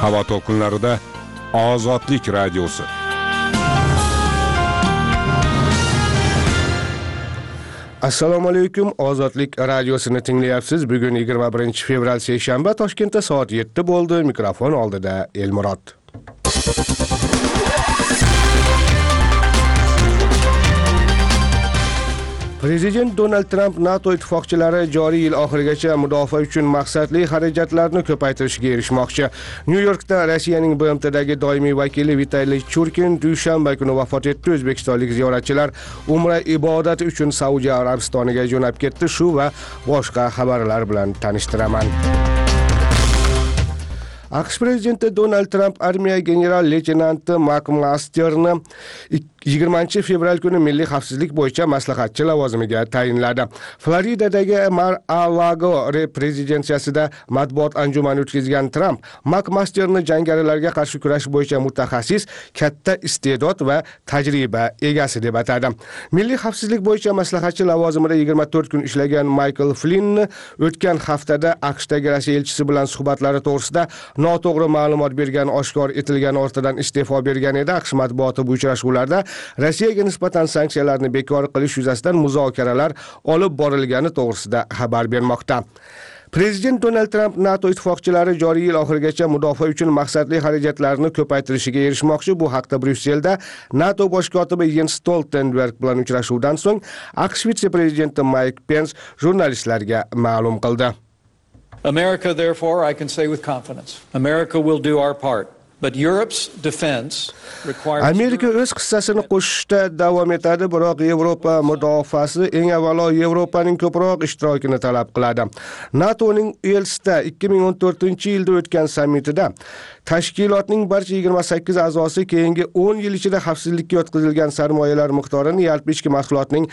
Havo to'lqinlarida Ozodlik radiosi. Assalomu alaykum, Ozodlik radiosini tinglayapsiz. Bugun 21 fevral seshanba, Toshkentda soat 7 bo'ldi. Mikrofon oldida Elmurod. Prezident Donald Trump NATO ittifoqchilari joriy yil oxirigacha mudofaa uchun maqsadli xarajatlarni ko'paytirishga erishmoqchi. Nyu-Yorkda Rossiyaning BMTdagi doimiy vakili Vitaliy Churkin dushanba kuni vafot etdi. O'zbekistonlik ziyoratchilar Umra ibodati uchun Saudiya Arabistoniga jo'nab ketdi. Shu va boshqa xabarlar bilan tanishtiraman. AQSh prezidenti Donald Trump armiya general-leytenanti McMasterni 20 fevral kuni milliy xavfsizlik bo'yicha maslahatchi lavozimiga tayinladi. Floridadagi Mar-a-Lago rezidensiyasida matbuot anjumani o'tkazgan Trump McMasterni jangarilarga qarshi kurash bo'yicha mutaxassis, katta iste'dod va tajriba egasi deb atadi. Milliy xavfsizlik bo'yicha maslahatchi lavozimida 24 kun ishlagan Michael Flynnni o'tgan haftada AQShdagi Rossiya elchisi bilan suhbatlari to'g'risida noto'g'ri ma'lumot bergani oshkor etilgani ortidan iste'fo bergan edi. AQSh matbuoti bu uchrashuvlarda Rossiyaga nisbatan sanksiyalarni bekor qilish yuzasidan muzokaralar olib borilgani to'g'risida xabar bermoqda. Prezident Donald Trump NATO ittifoqchilari joriy yil oxirigacha mudofaa uchun maqsadli xarajatlarni ko'paytirishiga erishmoqchi. Bu haqda Bryusselda NATO bosh kotibi Jens Stoltenberg bilan uchrashuvdan so'ng AQSh vitse-prezidenti Mike Pence jurnalistlarga ma'lum qildi. America, therefore, I can say with confidence, America will do our part. But Europe's defense requires Amerika o'z hissasini qo'shishda davom etadi, biroq Yevropa mudofaasi eng avvalo Yevropaning ko'proq ishtirokini talab qiladi. NATOning Uelsda 2014-yilda o'tgan sammitida tashkilotning barcha 28 a'zosi keyingi 10 yil ichida xavfsizlikka yotqizilgan sarmoyalar miqdorini yalpi ichki mahsulotning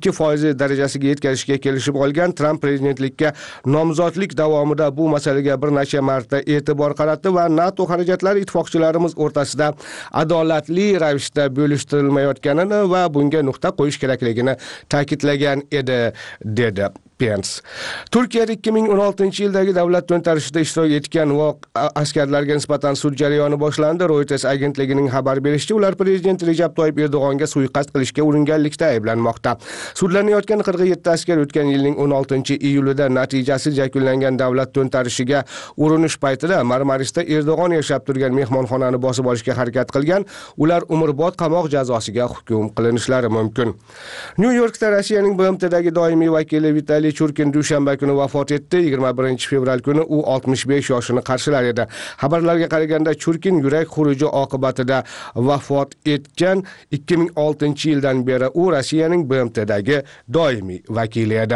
2% darajasiga yetkazishga kelishib olgan. Trump prezidentlikka nomzodlik davomida bu masalaga bir necha marta e'tibor qaratdi va NATO xarajatlari ittifoqchilarimiz o'rtasida adolatli ravishda bo'lishtirilmayotganini va bunga nuqta qo'yish kerakligini ta'kidlagan edi, dedi Pence. Turkiyada 2016-yildagi davlat to'ntarishida ishtirok etgan askarlarga nisbatan sud jarayoni boshlandi. Reuters agentligining xabar berishicha, ular prezident Recep Tayyip Erdo'g'onga suiqasd qilishga uringanlikda ayblanmoqda. Sudlanayotgan 47 askar o'tgan yilning 16-iyulida natijasiz yakunlangan davlat to'ntarishiga urinish paytida Marmarisda Erdo'g'on yashab turgan mehmonxonani bosib olishga harakat qilgan. Ular umrbod qamoq jazosiga hukm qilinishlari mumkin. Nyu-Yorkda Rossiyaning BMTdagi doimiy vakili Vitaliy Churkin dushanba kuni vafot etdi. 21 fevral kuni u 65 yoshini qarshilar edi. Xabarlarga qaraganda Churkin yurak xuruji oqibatida vafot etgan. 2006-yildan beri u Rossiyaning BMTdagi doimiy vakili edi.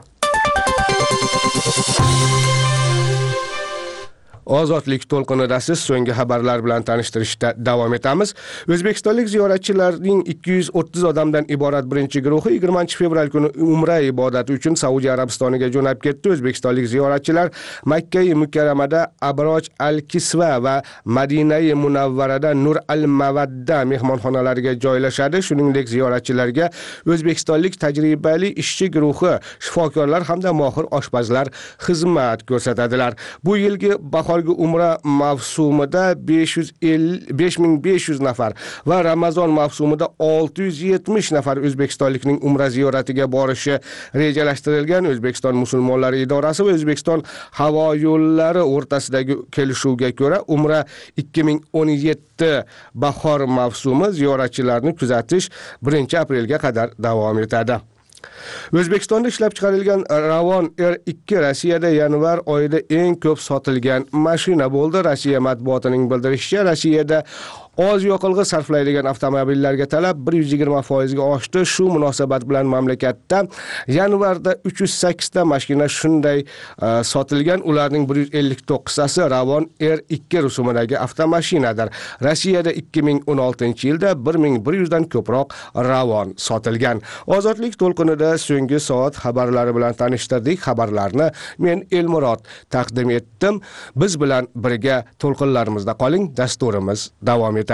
Ozodlik to'lqinidasiz, so'nggi xabarlar bilan tanishtirishda davom etamiz. O'zbekistonlik ziyoratchilarning 230 odamdan iborat birinchi guruhi 20 fevral kuni Umra ibodati uchun Saudiya Arabistoniga jo'nab ketdi. O'zbekistonlik ziyoratchilar Makka-i Mukarramada Abroj al-Kisva va Madina-i Munavvarada Nur al-Mavadda mehmonxonalariga joylashadi. Shuningdek, ziyoratchilarga o'zbekistonlik tajribali ishchi guruhi, shifokorlar hamda mohir oshpazlar xizmat ko'rsatadilar. Bu yilgi bahor Umra mavsumida 5500 nafar va Ramazon mavsumida 670 nafar o'zbekistonlikning Umra ziyoratiga borishi rejalashtirilgan. O'zbekiston musulmonlari idorasi va O'zbekiston havo yo'llari o'rtasidagi kelishuvga ko'ra Umra 2017 bahor mavsumi ziyoratchilarni kuzatish 1 aprelga qadar davom etadi. O'zbekistonda ishlab chiqarilgan Ravon R2 Rossiyada yanvar oyida eng ko'p sotilgan mashina bo'ldi. Rossiya matbuotining bildirishicha, Rossiyada oz yoqilg'i sarflaydigan avtomobillarga talab 120% ga oshdi. Shu munosabat bilan mamlakatda yanvarda 308 ta mashina shunday sotilgan. Ularning 159 tasi Ravon R2 rusumidagi avtomashinadir. Rossiyada 2016-yilda 1100 dan ko'proq Ravon sotilgan. Ozodlik to'lqinida so'nggi soat xabarlari bilan tanishtirdik. Xabarlarni men Elmurod taqdim etdim. Biz bilan birga to'lqinlarimizda qoling. Dasturimiz davom etadi.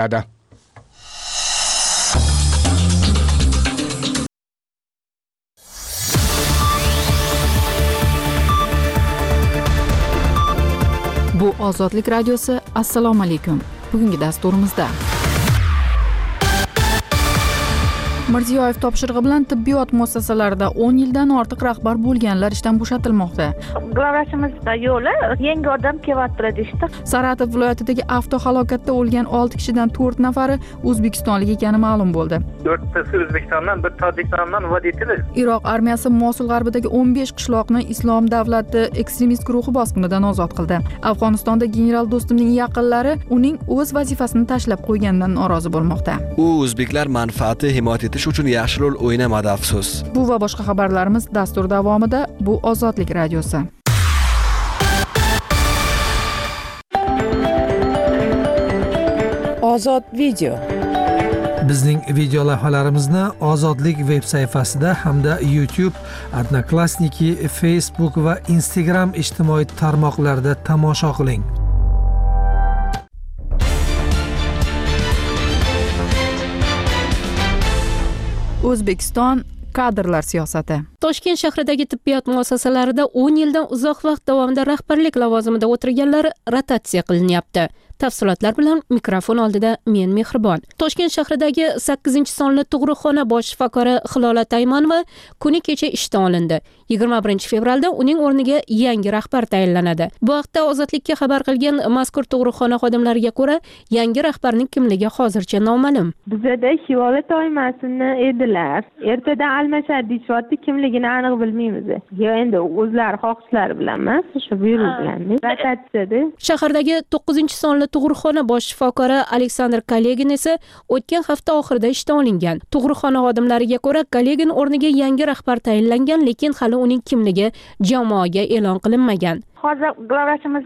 Bu Ozodlik radiosi. Assalomu alaykum. Bugungi dasturimizda Mirziyoyev topshirig'i bilan tibbiyot muassasalarida 10 yildan ortiq rahbar bo'lganlar ishdan bo'shatilmoqda. Glavvrachimizga yo'li yangi odam kelyapti deyishdi. Saratov viloyatidagi avtohalokatda o'lgan 6 kishidan 4 nafari o'zbekistonlik ekani ma'lum bo'ldi. 4tasi O'zbekistondan, bir Tojikistondan vafot etdi. Iroq armiyasi Mosul g'arbidagi 15 qishloqni Islom davlati ekstremist guruhi bosqinidan ozod qildi. Afg'onistonda general Do'stumning yaqinlari uning o'z vazifasini tashlab qo'yganidan norozi bo'lmoqda. U o'zbeklar manfaati himoya uchun yaxshi rol o'ynamadi, afsus. Bu va boshqa xabarlarimiz dastur davomida. Bu Ozodlik radiosi. Ozod video. Bizning video lavhalarimizni Ozodlik veb sayfasida hamda YouTube, Odnoklassniki, Facebook va Instagram ijtimoiy tarmoqlarida tomosha qiling. O'zbekiston kadrlar siyosati. Toshkent shahridagi tibbiyot muassasalarida 10 yildan uzoq vaqt davomida rahbarlik lavozimida o'tirganlar rotatsiya qilinyapti. Tafsilotlar bilan mikrofon oldida men Mehribon. Toshkent shahridagi 8-sonli tug'ruqxona bosh shifokori Hilola Taymanova kuni kecha ishdan olindi. 21 fevralda uning o'rniga yangi rahbar tayinlanadi. Bu haqda Ozodlikka xabar qilgan mazkur tug'ruqxona xodimlariga ko'ra, yangi rahbarning kimligi hozircha noma'lum. Bizda Hilola Taymanova edilar. Ertadan almashadi deyapti, kimligini aniq bilmaymiz. Yo endi o'zlari xohishlari bilan emas, shu buyruq bilan rotatsiyada. Shahardagi 9-sonli tug'ruqxona bosh shifokori Aleksandr Kolegin esa o'tgan hafta oxirida ishdan olingan. Tug'ruqxona xodimlariga ko'ra, Kolegin o'rniga yangi rahbar tayinlangan, lekin hali uning kimligi jamoaga e'lon qilinmagan. Hozir glavvrachimiz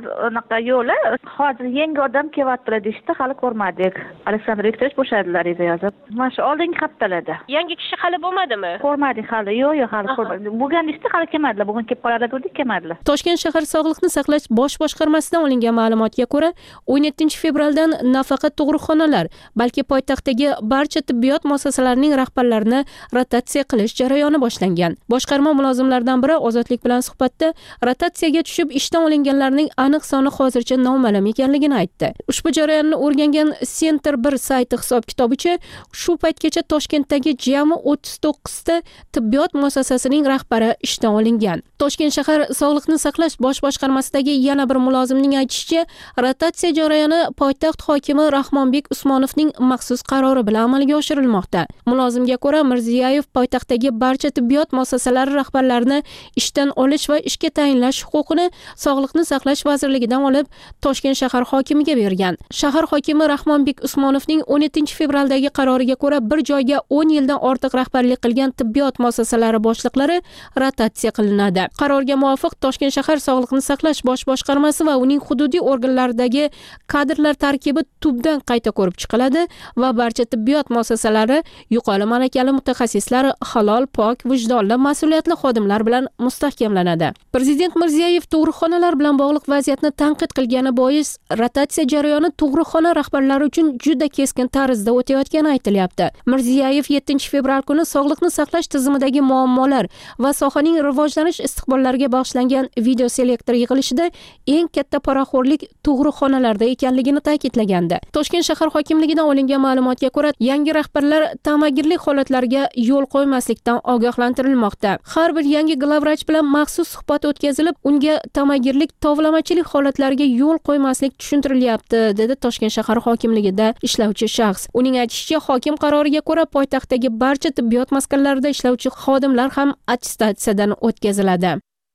yo'li hozir yangi odam kelyapti deyishdi, hali ko'rmadik. Aleksandr Viktorovich bo'shadilar edi yozib. Mana shu oldingi haftalarda. Yangi kishi hali bo'lmadimi? Ko'rmadik hali. Yo'q, hali ko'rmadik. Bo'lgan ishda hali kelmadilar. Bugun kelib qoladi dedik, kelmadilar. Toshkent shahar sog'liqni saqlash bosh boshqarmasidan olingan ma'lumotga ko'ra, 17 fevraldan nafaqat tug'ruqxonalar, balki poytaxtdagi barcha tibbiyot muassasalarining rahbarlarini rotatsiya qilish jarayoni boshlangan. Boshqarma mulozimlaridan biri Ozodlik bilan suhbatda rotatsiyaga tushib ishdan olinganlarning aniq soni hozircha noma'lum ekanligini aytdi. Ushbu jarayonni o'rgangan Center 1 sayti hisob-kitobicha shu paytgacha Toshkentdagi jami 39 ta tibbiyot muassasasining rahbari ishdan olingan. Toshkent shahar sog'liqni saqlash bosh boshqarmasidagi yana bir mulozimning aytishicha, rotatsiya jarayoni poytaxt hokimi Rahmonbek Usmonovning maxsus qarori bilan amalga oshirilmoqda. Mulozimga ko'ra, Mirziyoyev poytaxtdagi barcha tibbiyot muassasalari rahbarlarini ishdan olish va ishga tayinlash huquqini Sog'liqni saqlash vazirligidan olib Toshkent shahar hokimiga bergan. Shahar hokimi Rahmonbek Usmonovning 17 fevraldagi qaroriga ko'ra bir joyga 10 yildan ortiq rahbarlik qilgan tibbiyot muassasalari boshliqlari rotatsiya qilinadi. Qarorga muvofiq Toshkent shahar sog'liqni saqlash bosh boshqarmasi va uning hududiy organlaridagi kadrlar tarkibi tubdan qayta ko'rib chiqiladi va barcha tibbiyot muassasalari yuqori malakali mutaxassislar, halol, pok, vijdonli, mas'uliyatli xodimlar bilan mustahkamlanadi. Prezident Mirziyoyev tug'ruqxonalar bilan bog'liq vaziyatni tanqid qilgani bois rotatsiya jarayoni tug'ruqxona rahbarlari uchun juda keskin tarzda o'tayotgani aytilyapti. Mirziyoyev 7 fevral kuni sog'liqni saqlash tizimidagi muammolar va sohaning rivojlanish istiqbollariga bag'ishlangan video selektor yig'ilishida eng katta poraxo'rlik tug'ruqxonalarda ekanligini ta'kidlagandi. Toshkent shahar hokimligidan olingan ma'lumotga ko'ra, yangi rahbarlar tamagirlik holatlariga yo'l qo'ymaslikdan ogohlantirilmoqda. Har bir yangi glavvrach bilan maxsus suhbat o'tkazilib, unga tamagirlik, tovlamachilik holatlariga yo'l qo'ymaslik tushuntirilyapti, dedi Toshkent shahar hokimligida ishlovchi shaxs. Uning aytishicha, hokim qaroriga ko'ra poytaxtdagi barcha tibbiyot maskanlarida ishlovchi xodimlar ham attestatsiyadan o'tkaziladi.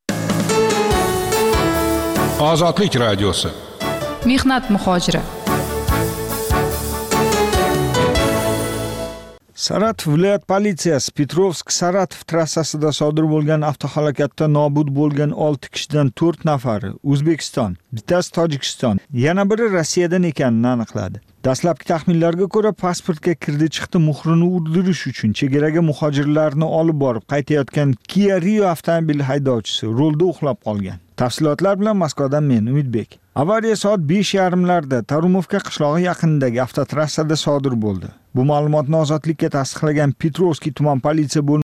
Ozodlik radiosi. Mehnat muhojiri. Saratov viloyat politsiyasi Petrovsk-Saratov trassasida sodir bo'lgan avtohalokatda nobud bo'lgan 6 kishidan 4 nafari O'zbekiston, bittasi Tojikiston, yana biri Rossiyadan ekanini aniqladi. Dastlabki taxminlarga ko'ra, pasportga kirdi-chiqdi muhrini urdirish uchun chegaraga muhojirlarni olib borib qaytayotgan Kia Rio avtomobil haydovchisi rulda uxlab qolgan. Tafsilotlar bilan Moskvadan men Umidbek. Avariya soat 5:30larda Tarumovka qishlog'i yaqinidagi avtotrassada sodir bo'ldi. Bu ma'lumotni Ozodlikka tasdiqlagan Petrovskiy tuman politsiya